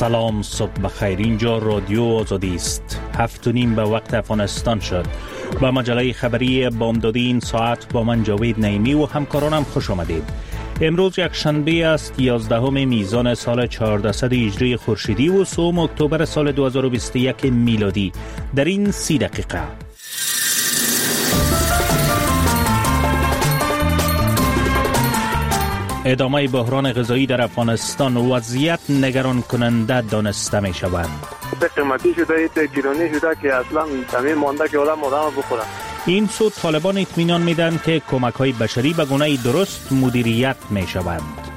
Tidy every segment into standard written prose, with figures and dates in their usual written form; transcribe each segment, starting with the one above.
سلام، صبح بخیر. اینجا رادیو آزادی است. 7:30 به وقت افغانستان شد. با مجله خبری بامدادی این ساعت با من جاوید نعیمی و همکارانم خوش آمدید. امروز یک شنبه است، 11 میزان سال 1400 هجری خورشیدی و 3 اکتبر سال 2021 میلادی. در این 30 دقیقه ادامه بحران غذایی در افغانستان، وضعیت نگران کننده دانسته می شود. قیمتی شده، گرانی شده که اصلا تمام مانده که آدم بخوره. این سو طالبان اطمینان میدن که کمک های بشری به گونه درست مدیریت می شوند.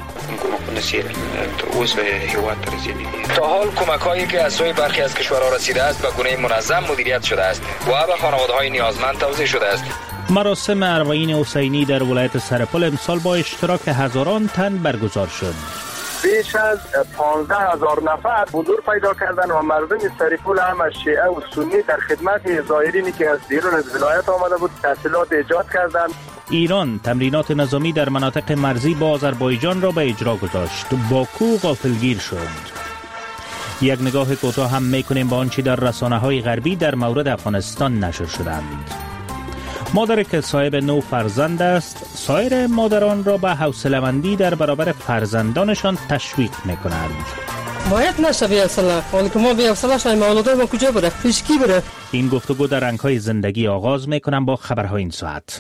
تا حال کمک هایی که از سوی برخی از کشورها رسیده است به گونه منظم مدیریت شده است و به خانواده های نیازمند توزیع شده است. مراسم اربعین حسینی در ولایت سرپل امسال با اشتراک هزاران تن برگزار شد. بیش از 15,000 نفر حضور پیدا کردند و مردم سرپل هم از شیعه و سنی در خدمت زائرینی که از بیرون از ولایت آمده بود تحصیلات ایجاد کردند. ایران تمرینات نظامی در مناطق مرزی با آذربایجان را به اجرا گذاشت. باکو غافلگیر شد. یک نگاه کوتاه هم میکنیم به آنچه در رسانه‌های غربی در مورد افغانستان نشر شدند. مادری که صاحب 9 فرزند است، سایر مادران را به حوصله‌مندی در برابر فرزندانشان تشویق می‌کنند. باید نشه بی حوصله، ولی که ما بی حوصله شدیم اولادای ما کجا بره؟ پیشکی بره. این گفتگو در رنگ‌های زندگی آغاز می‌کنم با خبرهای این ساعت.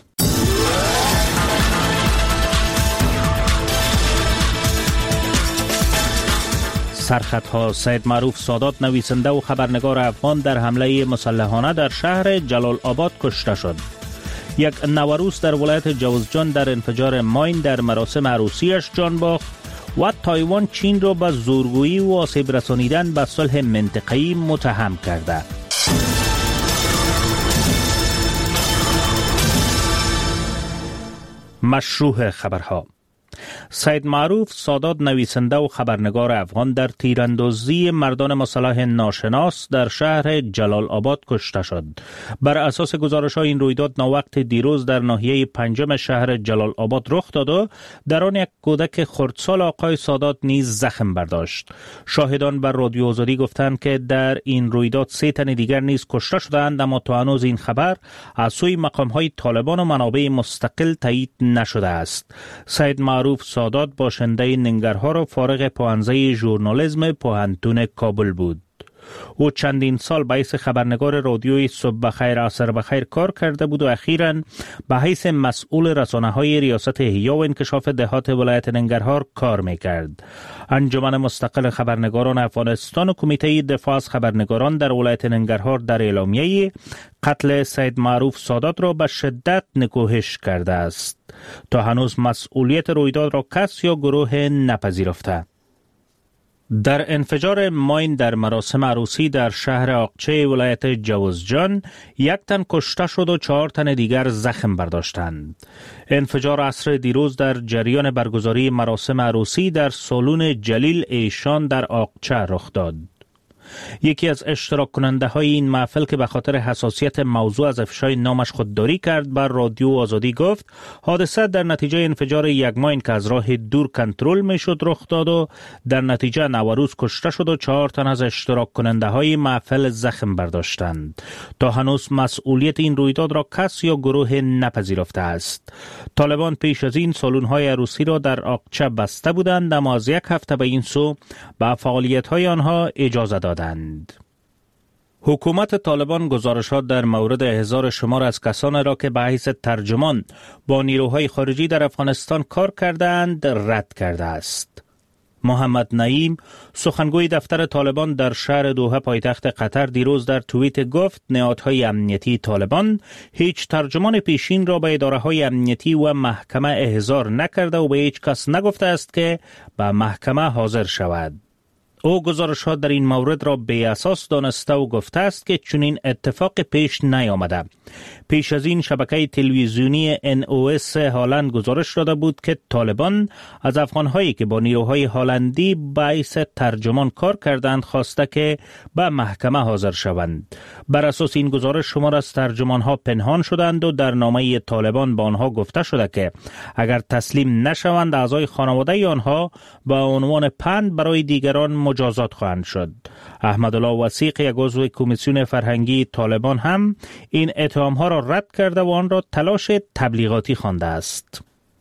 سرخطها: سید معروف سادات نویسنده و خبرنگار افغان در حمله مسلحانه در شهر جلال آباد کشته شد. یک نوروز در ولایت جوزجان در انفجار ماین در مراسم عروسیش جان باخت و تایوان چین را به زورگویی و آسیب رسانیدن به صلح منطقه‌ای متهم کرده. مشروع خبرها: سید معروف سادات نویسنده و خبرنگار افغان در تیراندازی مردان مسلح ناشناس در شهر جلال آباد کشته شد. بر اساس گزارش‌ها این رویداد ناوقت دیروز در ناحیه 5 شهر جلال آباد رخ داد و در آن یک کودک خردسال آقای سادات نیز زخم برداشت. شاهدان بر رادیو آزادی گفتند که در این رویداد 3 تن دیگر نیز کشته شدند، اما تا هنوز این خبر از سوی مقام‌های طالبان و منابع مستقل تایید نشده است. سید معروف سادات باشنده ننگرهار و فارغ پوهنځی ژورنالیسم پوهنتون کابل بود. او چندین سال به حیث خبرنگار رادیوی صبح بخیر عصر بخیر کار کرده بود و اخیراً به حیث مسئول رسانه‌های ریاست احیا و انکشاف دهات ولایت ننگرهار کار می‌کرد. انجمن مستقل خبرنگاران افغانستان و کمیته دفاع از خبرنگاران در ولایت ننگرهار در اعلامیه قتل سید معروف سادات را به شدت نکوهش کرده است. تا هنوز مسئولیت رویداد را کس یا گروه نپذیرفته. در انفجار ماین در مراسم عروسی در شهر آقچه ولایت جوزجان 1 تن کشته شد و 4 تن دیگر زخم برداشتند. انفجار عصر دیروز در جریان برگزاری مراسم عروسی در سالن جلیل ایشان در آقچه رخ داد. یکی از اشتراک کننده های این محفل که به خاطر حساسیت موضوع از افشای نامش خودداری کرد بر رادیو آزادی گفت حادثه در نتیجه انفجار یک ماین که از راه دور کنترل می شد رخ داد و در نتیجه نوروز کشته شد و 4 تن از اشتراک کننده های محفل زخم برداشتند. تا هنوز مسئولیت این رویداد را کس یا گروه نپذیرفته است. طالبان پیش از این سالن های عروسی را در آقچه بسته بودند، اما از 1 هفته به این سو به فعالیت های آنها اجازه دادند. حکومت طالبان گزارشات در مورد احضار شمار از کسان را که به حیث ترجمان با نیروهای خارجی در افغانستان کار کردند رد کرده است. محمد نعیم سخنگوی دفتر طالبان در شهر دوحه پایتخت قطر دیروز در توییت گفت نهادهای امنیتی طالبان هیچ ترجمان پیشین را به اداره‌های امنیتی و محکمه احضار نکرده و به هیچ کس نگفته است که به محکمه حاضر شود. او گزارشات در این مورد را بی اساس دانسته و گفته است که چنین اتفاق پیش نیامده. پیش از این شبکه تلویزیونی NOS هالند گزارش داده بود که طالبان از افغانهایی که با نیروهای هالندی باعث ترجمان کار کردند خواسته که به محکمه حاضر شوند. بر اساس این گزارش شمار از ترجمانها پنهان شدند و در نامه طالبان به آنها گفته شده که اگر تسلیم نشوند اعضای خانواده آنها به عنوان پند برای دیگران مجازات خواهند شد. احمدالله وثیق، یک عضو کمیسیون فرهنگی طالبان، هم این اتهام‌ها را رد کرده و آن را تلاش تبلیغاتی خوانده است.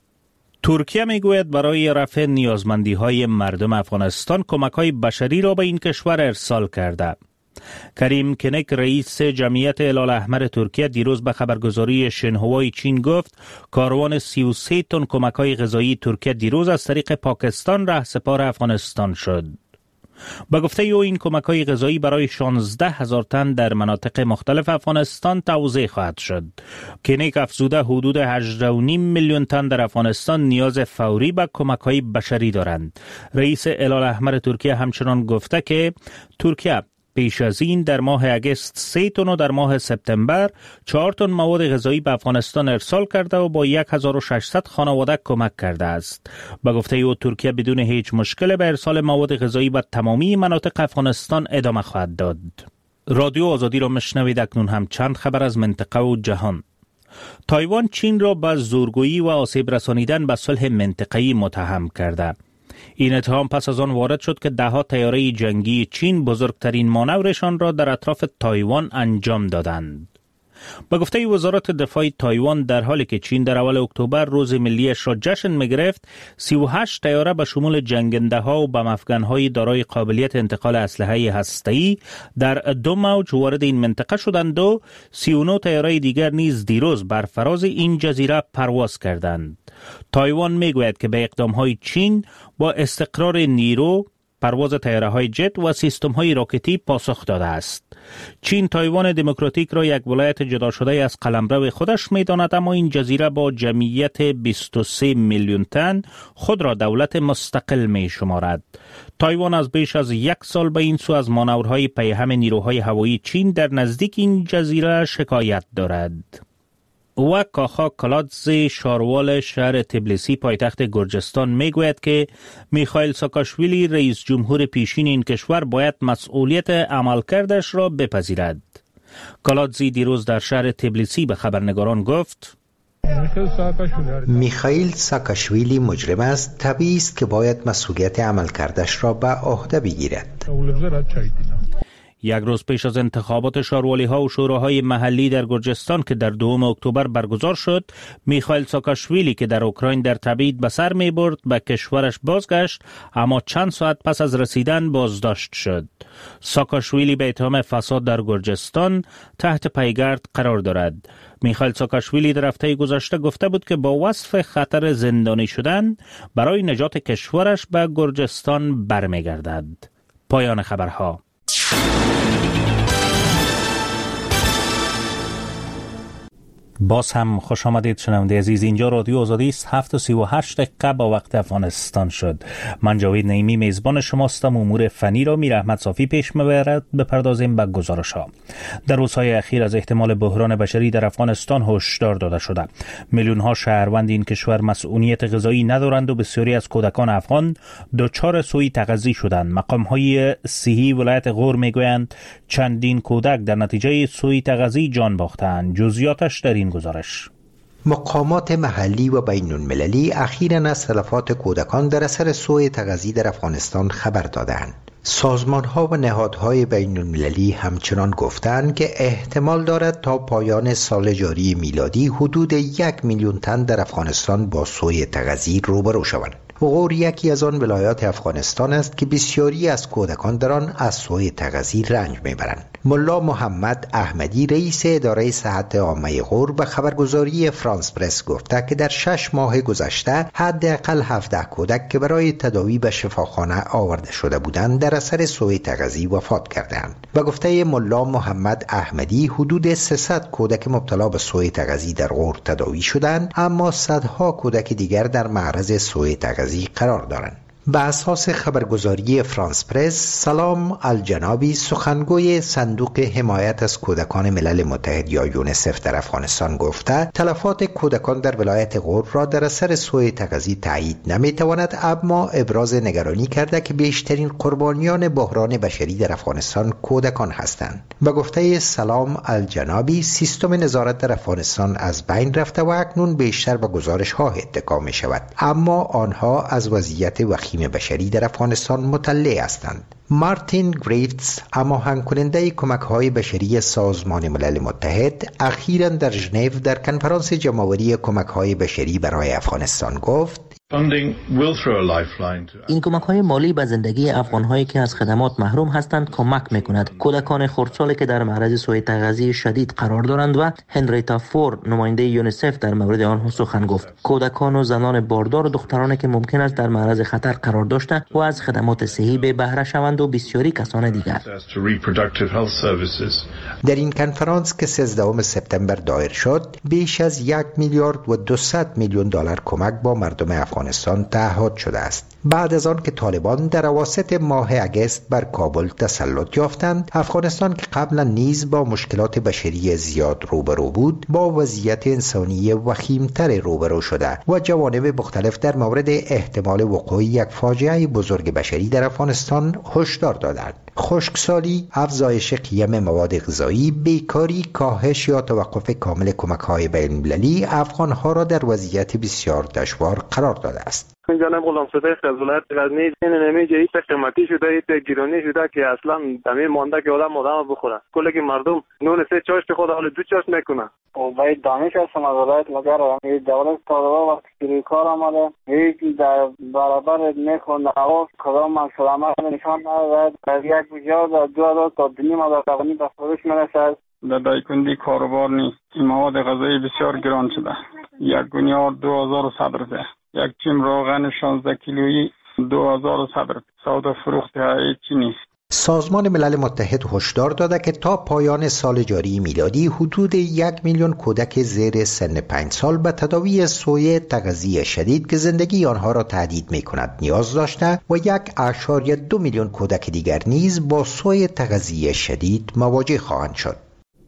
ترکیه میگوید برای رفع نیازمندی‌های مردم افغانستان کمک‌های بشری را به این کشور ارسال کرده. کریم کنک، رئیس جمعیت هلال احمر ترکیه، دیروز به خبرگزاری شنهوای چین گفت کاروان 33 تن کمک‌های غذایی ترکیه دیروز از طریق پاکستان رهسپار افغانستان شد. با گفته او این کمک‌های غذایی برای 16,000 تن در مناطق مختلف افغانستان توزیع خواهد شد. کنیک افزوده حدود 18.5 میلیون تن در افغانستان نیاز فوری به کمک‌های بشری دارند. رئیس هلال احمر ترکیه همچنان گفته که ترکیه پیش از این در ماه اگست 3 تن و در ماه سپتامبر 4 تن مواد غذایی به افغانستان ارسال کرده و با 1600 خانواده کمک کرده است. به گفته او ترکیه بدون هیچ مشکل به ارسال مواد غذایی به تمامی مناطق افغانستان ادامه خواهد داد. رادیو آزادی را مشنوید. اکنون هم چند خبر از منطقه و جهان. تایوان چین را به زورگویی و آسیب رسانیدن به صلح منطقه‌ای متهم کرده. این اتهام پس از آن وارد شد که ده‌ها طیاره جنگی چین بزرگترین مانورشان را در اطراف تایوان انجام دادند. به گفته وزارت دفاع تایوان، در حالی که چین در اول اکتبر روز ملیش را جشن می‌گرفت، 38 طیاره به شمول جنگنده‌ها و بم افکن‌های دارای قابلیت انتقال اسلحه هسته‌ای در 2 موج وارد این منطقه شدند و 39 طیاره دیگر نیز دیروز بر فراز این جزیره پرواز کردند. تایوان میگوید که به اقدام‌های چین با استقرار نیرو، پرواز طیاره‌های جت و سیستم‌های راکتی پاسخ داده است. چین تایوان دموکراتیک را یک ولایت جدا شده از قلمرو خودش می‌داند، اما این جزیره با جمعیت 23 میلیون تن خود را دولت مستقل می‌شمارد. تایوان از بیش از 1 سال به این سو از مانورهای پیهم نیروهای هوایی چین در نزدیک این جزیره شکایت دارد. و کاخا کلادزی، شاروال شهر تبلیسی پایتخت گرجستان، میگوید که میخائیل ساکاشویلی، رئیس جمهور پیشین این کشور، باید مسئولیت عملکردش را بپذیرد. کلادزی دیروز در شهر تبلیسی به خبرنگاران گفت میخائیل ساکاشویلی مجرم است. طبیعی است که باید مسئولیت عملکردش را به عهده بگیرد. یک روز پیش از انتخابات شاروالی ها و شوراهای محلی در گرجستان که در 2 اکتبر برگزار شد، میخائیل ساکاشویلی که در اوکراین در تبعید به سر می برد به کشورش بازگشت، اما چند ساعت پس از رسیدن بازداشت شد. ساکاشویلی به اتهام فساد در گرجستان تحت پیگرد قرار دارد. میخائیل ساکاشویلی در هفته گذشته گفته بود که با وصف خطر زندانی شدن برای نجات کشورش به گرجستان برمیگردد. پایان خبرها. باز هم خوش آمدید شنونده عزیز. اینجا رادیو آزادی است. 7:38 دقیقه با وقت افغانستان شد. من جاوید نعیمی میزبان شماستم. امور فنی را میر احمد صافی پیش میبرد. بپردازیم به گزارش‌ها. در روزهای اخیر از احتمال بحران بشری در افغانستان هشدار داده شده. میلیون‌ها شهروند این کشور مسئولیت غذایی ندارند و بسیاری از کودکان افغان دچار سوء تغذیه شدند. مقام‌های صحی ولایت غور میگویند چندین کودک در نتیجه سوء تغذیه جان باختند. جزئیاتش در این گزارش. مقامات محلی و بین المللی اخیراً از تلفات کودکان در اثر سوء تغذیه در افغانستان خبر دادند. سازمان‌ها و نهادهای بین المللی همچنان گفتند که احتمال دارد تا پایان سال جاری میلادی حدود 1 میلیون تن در افغانستان با سوء تغذیه روبرو شوند. غور یکی از آن ولایات افغانستان است که بسیاری از کودکان در آن از سوء تغذیه رنج میبرند. ملا محمد احمدی، رئیس اداره صحت عامه غور، به خبرگزاری فرانس پرس گفته که در 6 ماه گذشته حداقل 17 کودک که برای تداوی به شفاخانه آورده شده بودند در اثر سوء تغذیه وفات کردند. به گفته ملا محمد احمدی حدود 300 کودک مبتلا به سوء تغذیه در غور تداوی شدند، اما صدها کودک دیگر در معرض سوء تغذیه قرار دارند. به اساس خبرگزاری فرانس پرس، سلام الجنابی، سخنگوی صندوق حمایت از کودکان ملل متحد یا یونیسف در افغانستان، گفته تلفات کودکان در ولایت غور را در اثر سوء تغذیه تایید نمیتواند، اما ابراز نگرانی کرده که بیشترین قربانیان بحران بشری در افغانستان کودکان هستند. به گفته سلام الجنابی، سیستم نظارت در افغانستان از بین رفته و اکنون بیشتر به گزارش ها اتکا می شود، اما آنها از وضعیت وخیم جراحیم بشری در افغانستان مطلع هستند. مارتین گریفتس، هماهنگ کننده کمک‌های بشری سازمان ملل متحد، اخیراً در ژنو در کنفرانس جمع‌آوری کمک‌های بشری برای افغانستان گفت: این کمک‌های مالی به زندگی افغان‌هایی که از خدمات محروم هستند کمک می‌کند. کودکان خردسالی که در معرض سوء تغذیه شدید قرار دارند و هنریتا فور، نماینده یونیسف، در مورد آنها سخن گفت. کودکان و زنان باردار و دخترانی که ممکن است در معرض خطر قرار داشته و از خدمات صحی بی بهره شوند و بسیاری کسان دیگر. در این کنفرانس که 13 سپتامبر دایر شد، بیش از 1,200,000,000 دلار کمک با مردم افغانستان تعهد شده است. بعد از آن که طالبان در اواسط ماه اگست بر کابل تسلط یافتند، افغانستان که قبلا نیز با مشکلات بشری زیاد روبرو بود، با وضعیت انسانی وخیمتر روبرو شده و جوانب مختلف در مورد احتمال وقوع یک فاجعه بزرگ بشری در افغانستان هشدار دادند. خشکسالی، افزایش قیم مواد غذایی، بیکاری، کاهش یا توقف کامل کمک‌های بین‌المللی افغان‌ها را در وضعیت بسیار دشوار قرار داده است. جناب غلام ستای خزولت غزنی نمیجه ایت قیمتی شده، ایت گیرانی شده که اصلا دمی مانده که آدم بخوره. کلی که مردم نون سه چاشت خود حال دو چاشت میکنه. باید دانش هستم از ولایت مگر دولت طالبا وقتی که کار آمده هیچ در برابر میخونه آواز کدام سلامت نشان نداد. از یک بجا 2,000 تا 2,500 توانی به فروش میرسد. در دایکندی کاروبار نیست. این مواد غذایی بسیار گران شده. یک گونیار 2,100 روپیه. یک چیم روغن 16 کیلویی 2,100 روپیه. سودا فروخت هیچی نیست. سازمان ملل متحد هشدار داده که تا پایان سال جاری میلادی حدود 1,000,000 کودک زیر سن 5 سال به تداوی سوء تغذیه شدید که زندگی آنها را تهدید می‌کند نیاز داشته و 1.2 میلیون کودک دیگر نیز با سوء تغذیه شدید مواجه خواهند شد.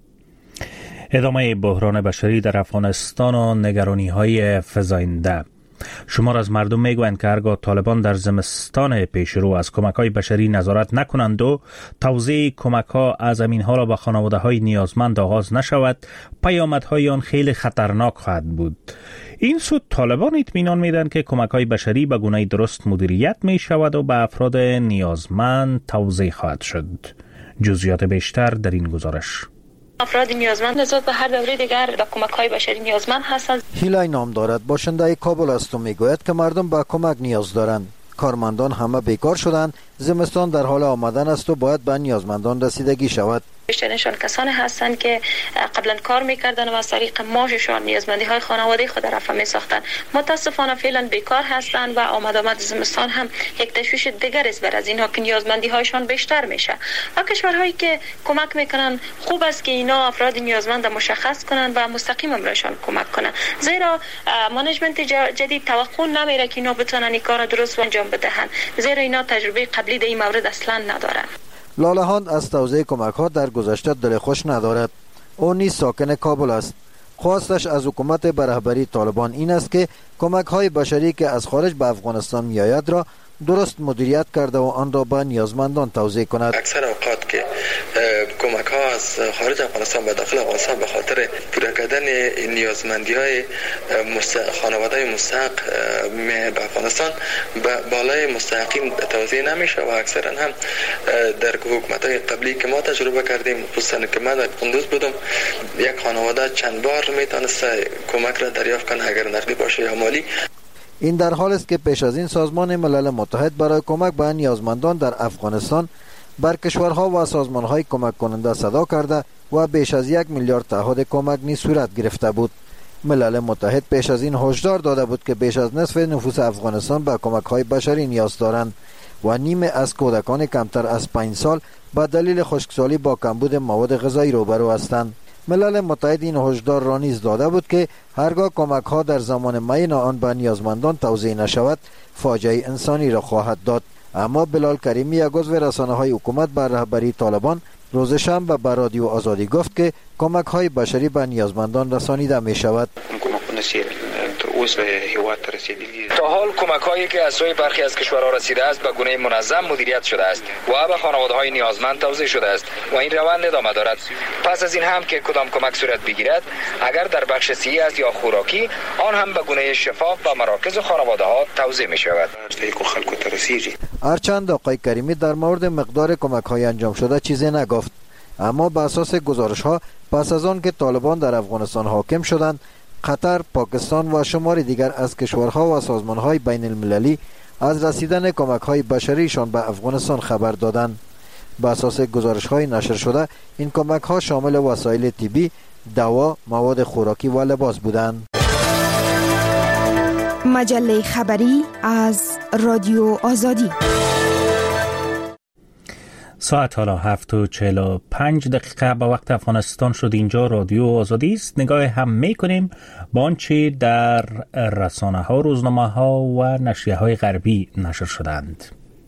ادامه بحران بشری در افغانستان و نگرانی‌های فزاینده. شمار از مردم میگویند که هرگاه طالبان در زمستان پیشرو از کمک‌های بشری نظارت نکنند و توزیع کمک‌ها از زمین‌ها را به خانواده‌های نیازمند آغاز نشود، پیامدهای آن خیلی خطرناک خواهد بود. این سو طالبان اطمینان میدن که کمک‌های بشری به گونه درست مدیریت می‌شود و به افراد نیازمند توزیع خواهد شد. جزئیات بیشتر در این گزارش. افراد نیازمند نسبت به هر دوره دیگر به کمک‌های بشری نیازمند هستند. هیلای نام دارد، باشنده کابل است و میگوید که مردم به کمک نیاز دارند. کارمندان همه بیکار شدند، زمستان در حال آمدن است و باید به نیازمندان رسیدگی شود. بیشترشان کسانی هستند که قبلا کار میکردن و از طریق معاششان نیازمندی های خانواده خود رفع میساختند. متاسفانه فعلا بیکار هستند و آمد زمستان هم یک تشویش دیگر است بر از اینها که نیازمندی هایشان بیشتر میشه. و کشورهایی که کمک میکنن خوب است که اینا افراد نیازمند مشخص کنند و مستقیم برایشان کمک کنند، زیرا منیجمنت جدید توقع نمیره که اینا بتونن این کار درست انجام بدهند، زیرا اینا تجربه قبلی در این مورد اصلا ندارند. لالهان از توزیع کمک ها در گذشته دل خوش ندارد. او نیز ساکن کابل است. خواستش از حکومت به رهبری طالبان این است که کمک های بشری که از خارج به افغانستان می آید را درست مدیریت کرده و آن را به نیازمندان توزیع کند. اکثر اوقات که کمک ها از خارج افغانستان به داخل افغانستان به خاطر پورا کردن نیازمندی های خانواده مستحق به افغانستان به بالای مستحقین توزیع نمیشه و اکثرا هم در حکومت های قبلی که ما تجربه کردیم، خصوصا که من در قندوز بودم، یک خانواده چند بار میتونست کمک را دریافت کنه اگر نقدی باشه یا مالی. این در حال است که پیش از این سازمان ملل متحد برای کمک به نیازمندان در افغانستان بر کشورها و سازمانهای کمک کننده صدا کرده و بیش از 1 میلیارد تعهد کمک نیز صورت گرفته بود. ملل متحد پیش از این هشدار داده بود که بیش از نصف نفوس افغانستان به کمک‌های بشری نیاز دارند و نیمه از کودکان کمتر از 5 سال به دلیل خشکسالی با کمبود مواد غذایی روبرو هستند. ملل متحد این هشدار را نیز داده بود که هرگاه کمک‌ها در زمان معین آن به نیازمندان توزیع نشود، فاجعه انسانی را خواهد داد. اما بلال کریمی، یک عضو رسانه‌های حکومت بر رهبری طالبان، روز شنبه به رادیو آزادی گفت که کمک‌های بشری به نیازمندان رسانیده می‌شود. اوس هیواد رسیدگی. تا حال کمک‌هایی که از سوی برخی از کشورها رسیده است به گونه منظم مدیریت شده است و به خانواده‌های نیازمند توزیع شده است و این روند ادامه دارد. پس از این هم که کدام کمک صورت بگیرد، اگر در بخش صحی است یا خوراکی، آن هم به گونه شفاف به مراکز و خانواده‌ها توزیع می شود. هرچند آقای کریمی در مورد مقدار کمک‌های انجام شده چیزی نگفت، اما به اساس گزارش‌ها پس از آن که طالبان در افغانستان حاکم شدند، قطر، پاکستان و شماری دیگر از کشورها و سازمان‌های بین المللی از رسیدن کمک‌های بشریشان به افغانستان خبر دادند. به اساس گزارش‌های نشر شده، این کمک‌ها شامل وسایل طبی، دوا، مواد خوراکی و لباس بودند. مجله خبری از رادیو آزادی. ساعت حالا 7:45 به وقت افغانستان شد. اینجا رادیو آزادی است. نگاه هم میکنیم با آنچه در رسانه ها، روزنامه ها و نشریه های غربی نشر شدند.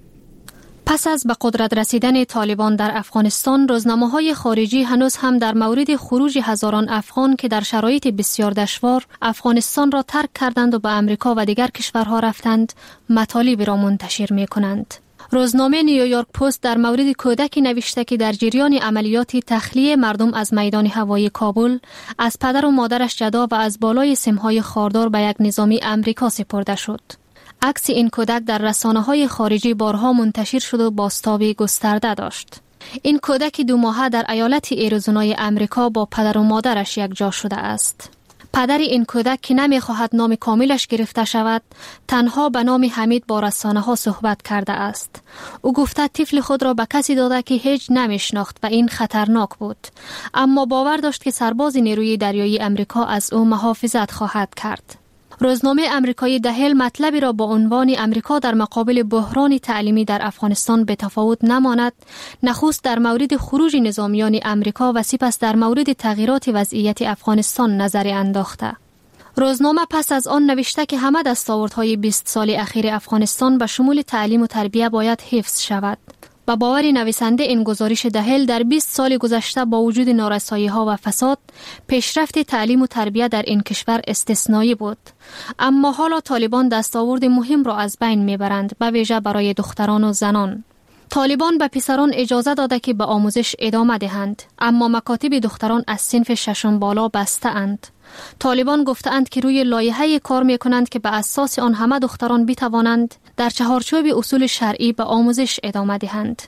پس از به قدرت رسیدن طالبان در افغانستان، روزنامه‌های خارجی هنوز هم در مورد خروج هزاران افغان که در شرایط بسیار دشوار افغانستان را ترک کردند و به امریکا و دیگر کشورها رفتند، مطالبی را منتشر می‌کنند. روزنامه نیویورک پست در مورد کودکی نوشته که در جریان عملیات تخلیه مردم از میدان هوایی کابل از پدر و مادرش جدا و از بالای سمهای خاردار به یک نظامی امریکا سپرده شد. عکس این کودک در رسانه‌های خارجی بارها منتشر شد و بازتاب گسترده داشت. این کودک 2 ماهه در ایالت ایریزونای امریکا با پدر و مادرش یکجا شده است. پدر این کودک که نمی‌خواهد نام کاملش گرفته شود، تنها به نام حمید با رسانه‌ها صحبت کرده است. او گفته طفل خود را به کسی داده که هیچ نمی‌شناخت و این خطرناک بود، اما باور داشت که سرباز نیروی دریایی امریکا از او محافظت خواهد کرد. روزنامه امریکایی دهل مطلبی را با عنوان امریکا در مقابل بحران تعلیمی در افغانستان به تفاوت نماند، نخست در مورد خروج نظامیان امریکا و سپس در مورد تغییرات وضعیت افغانستان نظر انداخته. روزنامه پس از آن نوشته که همه دستاوردهای 20 سال اخیر افغانستان به شمول تعلیم و تربیت باید حفظ شود. با باور نویسنده، این گزارش دهل در 20 سال گذشته با وجود نارسایی‌ها و فساد، پیشرفت تعلیم و تربیت در این کشور استثنایی بود. اما حالا طالبان دستاورد مهم را از بین میبرند، به ویژه برای دختران و زنان. طالبان به پسران اجازه داده که به آموزش ادامه دهند، اما مکاتب دختران از صنف 6 بالا بسته اند. طالبان گفتند که روی لایحه کار میکنند که به اساس آن همه دختران بتوانند در چهارچوب اصول شرعی به آموزش ادامه دهند.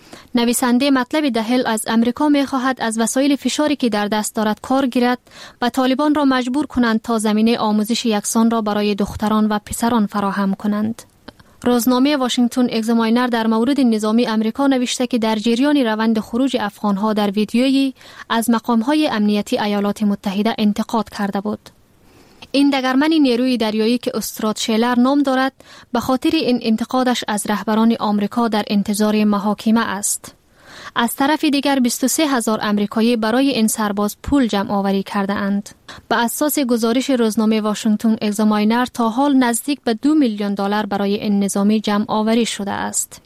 نویسنده مطلب دهل از امریکا میخواهد از وسایل فشاری که در دست دارد کار گیرد و طالبان را مجبور کنند تا زمینه آموزش یکسان را برای دختران و پسران فراهم کنند. روزنامه واشنگتن اگزاماینر در مورد نظامی امریکا نوشته که در جریان روند خروج افغانها در ویدیویی از مقامهای امنیتی ایالات متحده انتقاد کرده بود. این دگرمن نیروی دریایی که استراد شیلر نام دارد، به خاطر این انتقادش از رهبران آمریکا در انتظار محاکمه است. از طرف دیگر 23,000 امریکایی برای این سرباز پول جمع آوری کرده اند. به اساس گزارش روزنامه واشنگتن اگزاماینر تا حال نزدیک به $2 میلیون برای این نظامی جمع آوری شده است.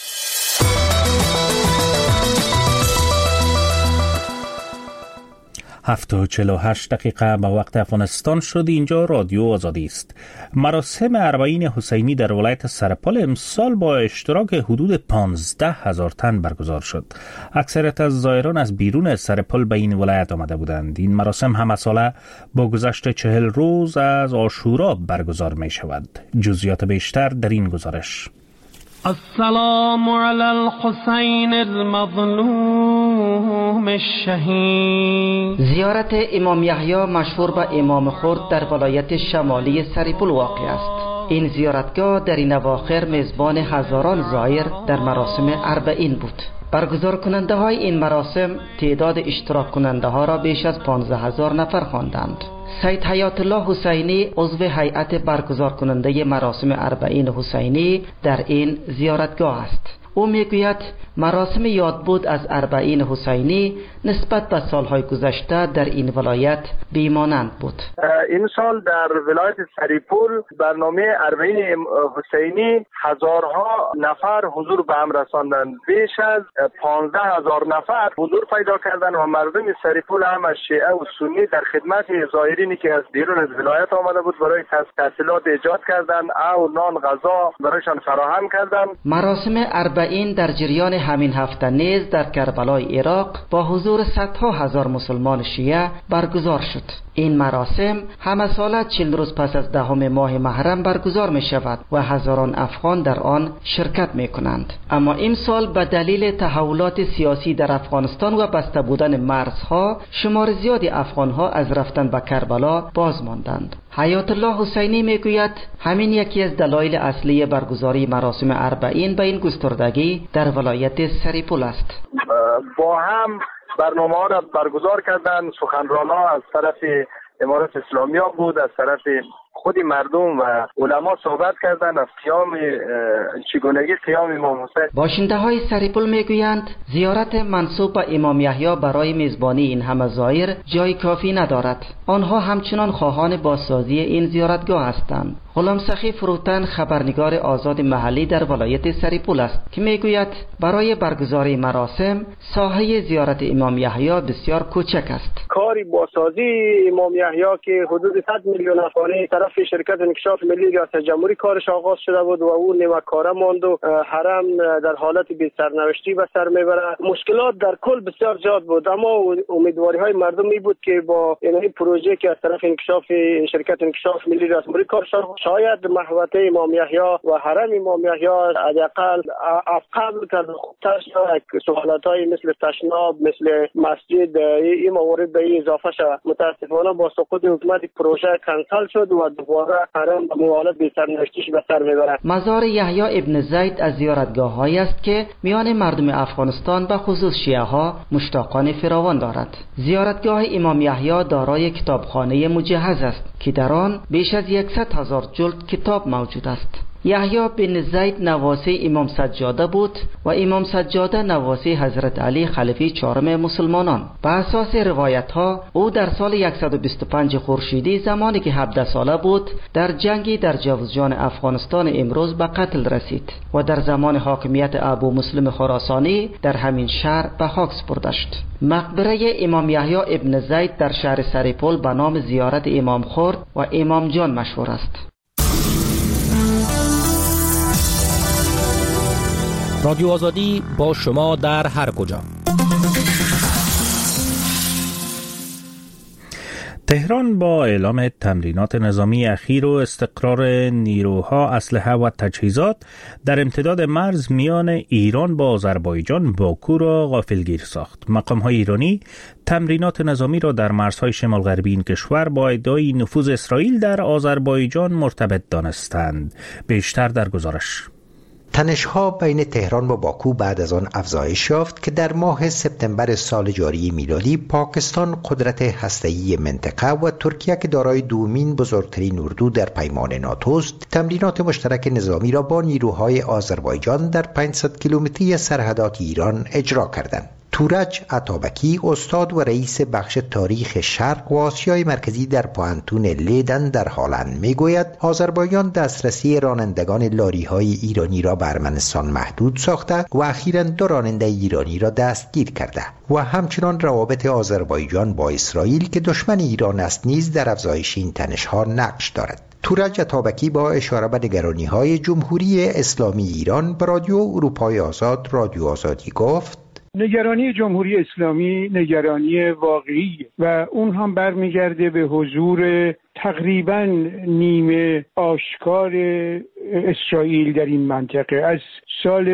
7:48 به وقت افغانستان شد. اینجا رادیو آزادی است. مراسم اربعین حسینی در ولایت سرپل امسال با اشتراک حدود 15,000 تن برگزار شد. اکثریت از زائران از بیرون سرپل به این ولایت آمده بودند. این مراسم همه ساله با گذشت 40 روز از عاشورا برگزار می شود. جزئیات بیشتر در این گزارش. السلام علی الحسین المظلوم الشهید. زیارت امام یحیی مشهور به امام خرد در ولایت شمالی سرپل واقع است. این زیارتگاه در این اواخر میزبان هزاران زائر در مراسم اربعین بود. برگزار کننده های این مراسم تعداد اشتراک کننده ها را بیش از 15,000 نفر خواندند. سید حیات الله حسینی عضو هیئت برگزار کننده مراسم اربعین حسینی در این زیارتگاه است. او میگوید مراسم یادبود از اربعین حسینی نسبت به سالهای گذشته در این ولایت بیمانند بود. این سال در ولایت سریپول برنامه اربعین حسینی هزارها نفر حضور به هم رساندند. بیش از 15,000 نفر حضور پیدا کردند و مردم سریپول هم از شیعه و سنی در خدمت زائرینی که از بیرون از ولایت آمده بود برای تحصیلات ایجاد کردند او نان غذا برایشان فراهم کردند. مراسم اربعین در جریان همین هفته نیز در کربلای عراق با حضور صدها هزار مسلمان شیعه برگزار شد. این مراسم همه ساله 40 روز پس از 10 ماه محرم برگزار می شود و هزاران افغان در آن شرکت می کنند. اما این سال به دلیل تحولات سیاسی در افغانستان و بسته بودن مرزها شمار زیادی افغانها از رفتن به کربلا باز ماندند. حیات الله حسینی می گوید همین یکی از دلایل اصلی برگزاری مراسم اربعین به این گستردگی در ولایت سریپول است. با هم برنامه ها را برگزار کردند. سخنرانان از طرف امارات اسلامی ها بود، از طرف خود مردم و علما صحبت کردند از چگونگی قیام امام حسین. باشنده های سریپول میگویند زیارت منسوب به امام یحیی برای میزبانی این همه زائر جای کافی ندارد. آنها همچنان خواهان بازسازی این زیارتگاه هستند. غلام سخی فروتن خبرنگار آزاد محلی در ولایت سریپول است که میگوید برای برگزاری مراسم ساحه زیارت امام یحیی بسیار کوچک است. کاری بازسازی امام یحیی که حدود 100 میلیون افغانی طرف شرکت انکشاف ملی ریاست جمهوری کارش آغاز شده بود و او نیمه‌کاره ماند و حرم در حالت بی سرنوشتی به سر میبرد. مشکلات در کل بسیار زیاد بود، اما امیدواری های مردم می بود که با این پروژه که از طرف انکشاف شرکت انکشاف ملی ریاست جمهوری کارش شاید محوطه امام یحیی و حرم امام یحیی حداقل قبل کرد خوبتر شد. سوالات‌های مثل تشناب، مثل مسجد، این موارد به این اضافه شد. متاسفانه با سقوط حکومت پروژه کنسل شد و دوباره حرم به حالت بی سرنوشتیش به سر میبرد. مزار یحیی ابن زید از زیارتگاه‌هایی است که میان مردم افغانستان به خصوص شیعه ها مشتاقان فراوان دارد. زیارتگاه امام یحیی دارای کتابخانه مجهز است که در آن بیش از 100,000 جلد کتاب موجود است. یحیی بن زید نواسه امام سجاده بود و امام سجاده نواسه حضرت علی خلیفه چهارم مسلمانان. به اساس روایت ها او در سال 125 خورشیدی زمانی که 17 ساله بود در جنگی در جوزجان افغانستان امروز به قتل رسید و در زمان حاکمیت ابو مسلم خراسانی در همین شهر به خاک سپرده شد. مقبره امام یحیی ابن زید در شهر سریپول به نام زیارت امام خرد و امام جان مشهور است. رادیو آزادی با شما در هر کجا. تهران با اعلام تمرینات نظامی اخیر و استقرار نیروها، اسلحه و تجهیزات در امتداد مرز میان ایران با آذربایجان باکو را غافلگیر ساخت. مقام‌های ایرانی تمرینات نظامی را در مرزهای شمال غربی این کشور با ادعای نفوذ اسرائیل در آذربایجان مرتبط دانستند. بیشتر در گزارش. تنش‌ها بین تهران و باکو بعد از آن افزایش یافت که در ماه سپتامبر سال جاری میلادی پاکستان قدرت هسته‌ای منطقه و ترکیه که دارای دومین بزرگترین اردو در پیمان ناتوست تمرینات مشترک نظامی را با نیروهای آذربایجان در 500 کیلومتری سرحدات ایران اجرا کردند. تورج عطابکی استاد و رئیس بخش تاریخ شرق و آسیای مرکزی در پوانتون لیدن در هالند میگوید آذربایجان دسترسی رانندگان لاری‌های ایرانی را به ارمنستان محدود ساخته و اخیراً 2 راننده ایرانی را دستگیر کرده و همچنان روابط آذربایجان با اسرائیل که دشمن ایران است نیز در افزایش این تنش‌ها نقش دارد. تورج عطابکی با اشاره به نگرانی‌های جمهوری اسلامی ایران به رادیو اروپای آزاد رادیو آزادی گفت: نگرانی جمهوری اسلامی نگرانی واقعی و اون هم برمیگرده به حضور تقریبا نیمه آشکار اسرائیل در این منطقه. از سال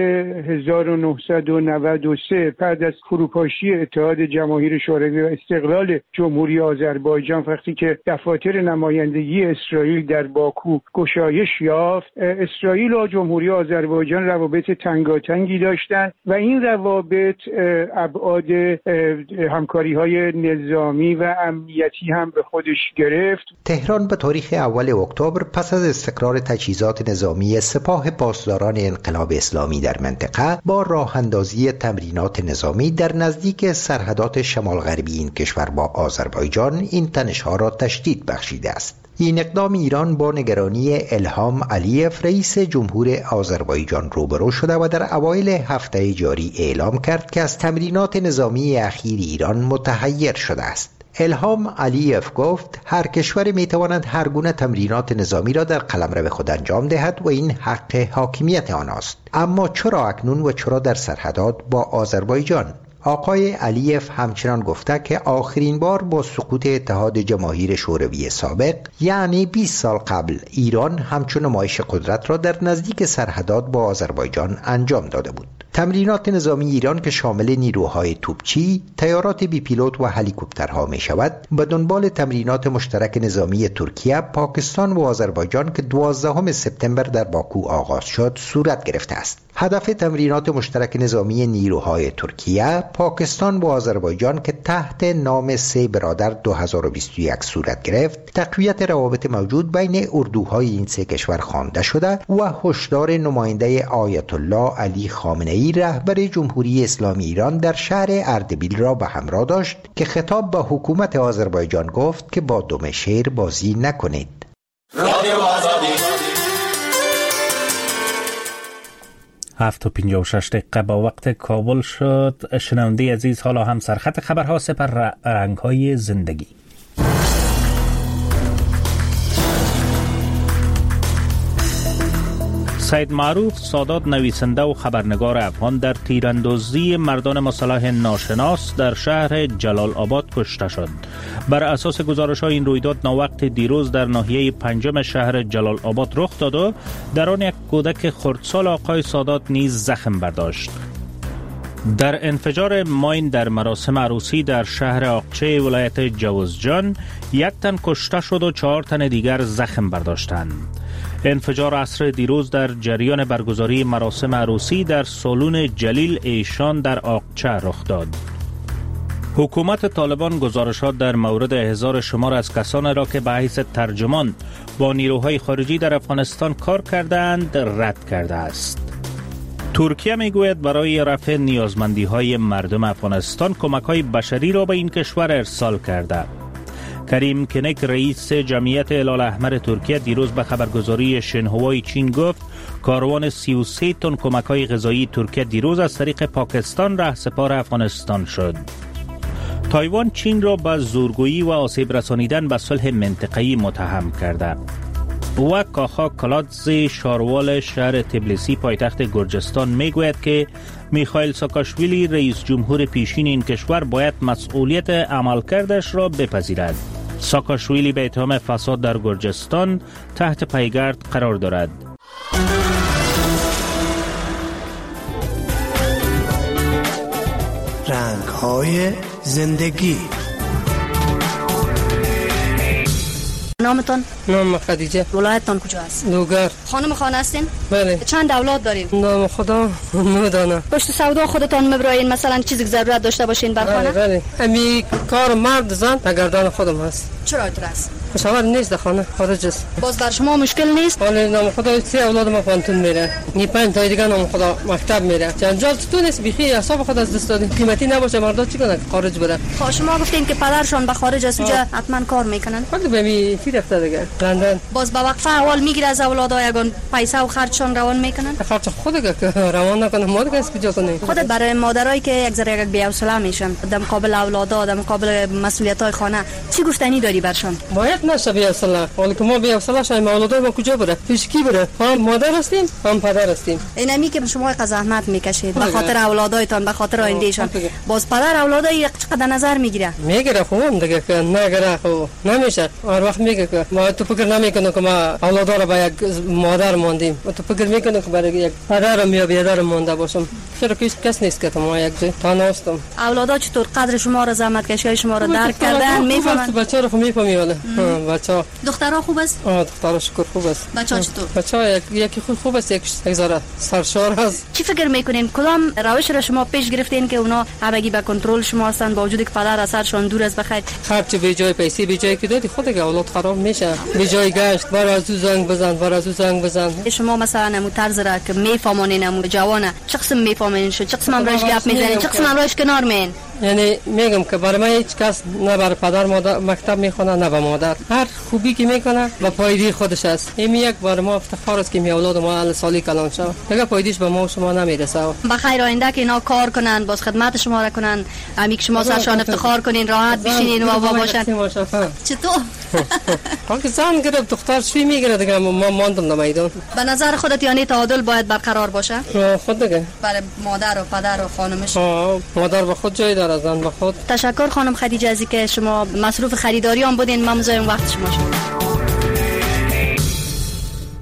1993 بعد از فروپاشی اتحاد جماهیر شوروی و استقلال جمهوری آذربایجان، وقتی که دفاتر نمایندگی اسرائیل در باکو گشایش یافت، اسرائیل و جمهوری آذربایجان روابط تنگاتنگی داشتند و این روابط ابعاد همکاری‌های نظامی و امنیتی هم به خودش گرفت. تهران به تاریخ اول اکتبر پس از استقرار تجهیزات نظامی سپاه پاسداران انقلاب اسلامی در منطقه با راه اندازی تمرینات نظامی در نزدیک سرحدات شمال غربی این کشور با آذربایجان این تنش‌ها را تشدید بخشیده است. این اقدام ایران با نگرانی الهام علیف رئیس جمهور آذربایجان روبرو شده و در اوایل هفته جاری اعلام کرد که از تمرینات نظامی اخیر ایران متحیر شده است. الهام علیف گفت هر کشور میتواند هر گونه تمرینات نظامی را در قلمرو خود انجام دهد و این حق حاکمیت آنست، اما چرا اکنون و چرا در سرحدات با آذربایجان؟ آقای علیف همچنان گفته که آخرین بار با سقوط اتحاد جماهیر شوروی سابق یعنی 20 سال قبل ایران همچون نمایش قدرت را در نزدیک سرحدات با آذربایجان انجام داده بود. تمرینات نظامی ایران که شامل نیروهای توپچی، تیارات بی پیلوت و هلیکوپترها می شود، به دنبال تمرینات مشترک نظامی ترکیه، پاکستان و آذربایجان که 12 سپتامبر در باکو آغاز شد صورت گرفته است. هدف تمرینات مشترک نظامی نیروهای ترکیه، پاکستان و آذربایجان که تحت نام 3 برادر 2021 صورت گرفت، تقویت روابط موجود بین اردوهای این سه کشور خوانده شده و هشدار نماینده آیت الله علی خامنه‌ای رهبر جمهوری اسلامی ایران در شهر اردبیل را به همراه داشت که خطاب به حکومت آذربایجان گفت که با دم شیر بازی نکنید. رادیو آزادی 7:56 با وقت کابل شد. شنونده عزیز، حالا هم سرخط خبرها سپر رنگ‌های زندگی. سید معروف سادات نویسنده و خبرنگار افغان در تیراندازی مردان مسلح ناشناس در شهر جلال آباد کشته شد. بر اساس گزارش‌های این رویداد ناوقت دیروز در ناحیه پنجم شهر جلال آباد رخ داد و در آن یک کودک خردسال آقای سادات نیز زخم برداشت. در انفجار ماین در مراسم عروسی در شهر آقچه ولایت جوزجان 1 تن کشته شد و 4 تن دیگر زخم برداشتند. انفجار عصر دیروز در جریان برگزاری مراسم عروسی در سالن جلیل ایشان در آقچه رخ داد. حکومت طالبان گزارشات در مورد احضار شمار از کسانی را که به حیث ترجمان با نیروهای خارجی در افغانستان کار کردند رد کرده است. ترکیه میگوید برای رفع نیازمندی‌های مردم افغانستان کمک‌های بشری را به این کشور ارسال کرده. کریم کنک رئیس جمعیت هلال احمر ترکیه دیروز به خبرگزاری شنهوای چین گفت کاروان 33 تن کمک‌های غذایی ترکیه دیروز از طریق پاکستان رهسپار افغانستان شد. تایوان چین را به زورگویی و آسیب رسانیدن به صلح منطقه‌ای متهم کرده. و کاخا کلادز شاروال شهر تبلیسی پایتخت گرجستان میگوید که میخائیل ساکاشویلی رئیس جمهور پیشین این کشور باید مسئولیت عملکردش را بپذیرد. ساکاشویلی به اتهام فساد در گرجستان تحت پیگرد قرار دارد. رنگ‌های زندگی. نامتان؟ نام خدیجه. ولایتتان کجا است؟ لوگر. خانم خانه هستین؟ بله. چند اولاد دارین؟ نام خدا نمیدانم. پشت سودا خودتان مبراین مثلا چیزی که ضرورت داشته باشین بر خانه؟ بله. امی کار مرد زن در گردن خودم هست. چرا اینطور است؟ مشاور نیست در خانه، خارج است. باز بر شما مشکل نیست؟ بله. نام خدا 3 اولاد ما پانتون میره. 5 تا دیگه نام خدا مکتب میره. جنجال تو نیست، بیخی حساب خود از دست دادیم. قیمتی نباشه مردا چی کنن؟ خارج بره. خب شما گفتین که پدرشون به خارج است، اونجا حتما کار میکنن. وقتی به می فی رفته دیگه. لندن. باز با وقفه اول میگیره از اولادها یگان پیسه و خرجشون روان میکنن؟ خرج خودت که روان نکنه، ما دیگه از کجا کنیم؟ خودت برای مادرایی که یک ذره بی‌حوصله میشن در مقابل اولادها، در مقابل مسئولیت‌های خانه، چی گفتنی داری برشون؟ باید نشه بی‌حوصله. ولی که ما بی‌حوصله شایم اولادای ما کجا بره؟ پیش کی بره؟ هم مادر هستیم، هم پدر هستیم. اینمی که شما زحمت میکشید به خاطر اولادایتان، به خاطر آیندهشان، باز پدر اولادای چقدر نظر میگیره؟ میگیره خودم دیگه که نگیره خب نمیشه. هر وقت میگه که ما تو فکر نمیکنه که ما اولادها رو با یک مادر ماندیم. تو فکر میکنه که برای یک پدر یا بیادر مونده باشم. چرا کس نیست که ما یک جای تنها هستم. اولادا چطور قدر شما رو، زحمت کشی شما رو درک کردن، میفهمن؟ بچه‌ها رو میفهمی ولی بچه‌ها دخترها خوب است؟ دخترها شکر خوب است. بچه‌ها چطور؟ بچه‌ها یکی خوب است، یک ذره سرشار است. چی فکر میکنین کدام روش را شما پیش گرفتین که اونا همگی به کنترل شما هستند با وجودی که پدر از سرشان دور است بخیر؟ خرچ به جای پیسه به جای که دادی خودت اولاد خراب میشه. به جای گشت بر از او زنگ بزن شما مثلا نمو طرز را که میفهمونین نمو جوانه چه قسم میفهمین چه قسم امروز گپ میزنین چه قسم امروز کنار مین؟ یعنی میگم که برای من هیچ کس نه بر پدر مادر مکتب میخونه نه به مادر، هر خوبی که میکنه با پایدی خودش است. این یک بار ما افتخار است که می اولاد ما ال سالی کلان شد دیگه پایدیش به ما و شما نمیرسه. بخیر آینده که اینا کار کنن باز خدمت شما را کنن امی که شما سرشان افتخار کنین راحت بشینین و باشن. چطور؟ که زن گرفت دختر چی میگیره دیگه ما ماندم در میدان. به نظر خودت یعنی تعادل باید برقرار باشه؟ خود دیگه برای مادر و پدر و خانمش. مادر به خود جای داره زن به خود. تشکر خانم خدیجه از اینکه شما مصروف خریداری هم بودین. من مزاحم وقت شما شدم.